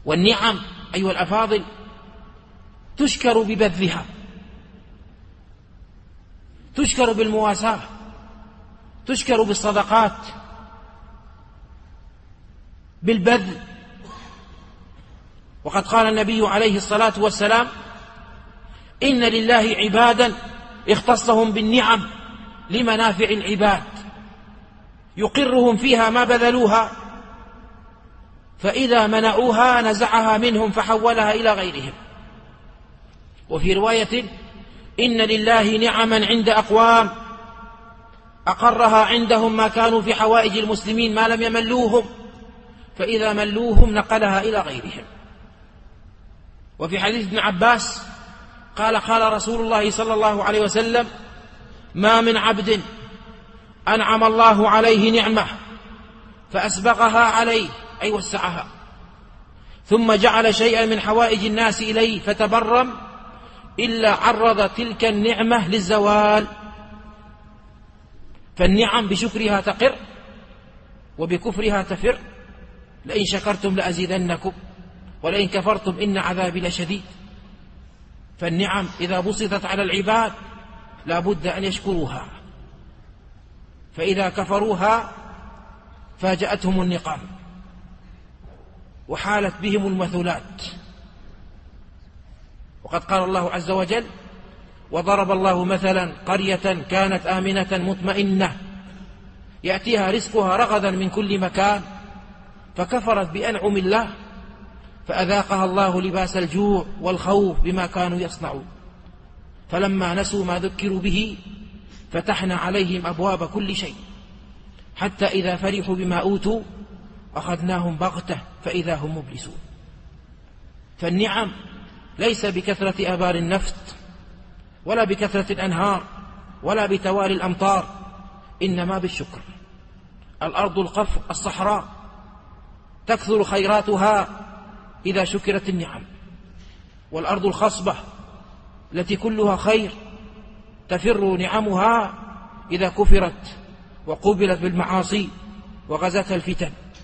والنعم أيها الأفاضل تشكر ببذلها، تشكر بالمواساة، تشكر بالصدقات، بالبذل. وقد قال النبي عليه الصلاة والسلام: إن لله عبادا اختصهم بالنعم لمنافع العباد، يقرهم فيها ما بذلوها، فإذا منعوها نزعها منهم فحولها إلى غيرهم. وفي رواية: إن لله نعما عند أقوام أقرها عندهم ما كانوا في حوائج المسلمين ما لم يملوهم، فإذا ملوهم نقلها إلى غيرهم. وفي حديث ابن عباس قال: قال رسول الله صلى الله عليه وسلم: ما من عبد أنعم الله عليه نعمة فأسبغها عليه، أي وسعها، ثم جعل شيئا من حوائج الناس إليه فتبرم، إلا عرض تلك النعمة للزوال. فالنعم بشكرها تقر وبكفرها تفر. لئن شكرتم لأزيدنكم ولئن كفرتم إن عذابي لشديد. فالنعم إذا بسطت على العباد لا بد أن يشكروها، فإذا كفروها فاجأتهم النقام وحالت بهم المثلات. وقد قال الله عز وجل: وضرب الله مثلا قرية كانت آمنة مطمئنة يأتيها رزقها رغدا من كل مكان فكفرت بأنعم الله فأذاقها الله لباس الجوع والخوف بما كانوا يصنعون، فلما نسوا ما ذكروا به فتحنا عليهم أبواب كل شيء حتى إذا فرحوا بما أوتوا أخذناهم بغتة فإذا هم مبلسون. فالنعم ليس بكثرة آبار النفط ولا بكثرة الأنهار ولا بتوالي الأمطار، إنما بالشكر. الأرض القفر الصحراء تكثر خيراتها إذا شكرت النعم، والأرض الخصبة التي كلها خير تفر نعمها إذا كفرت وقوبلت بالمعاصي وغزتها الفتن.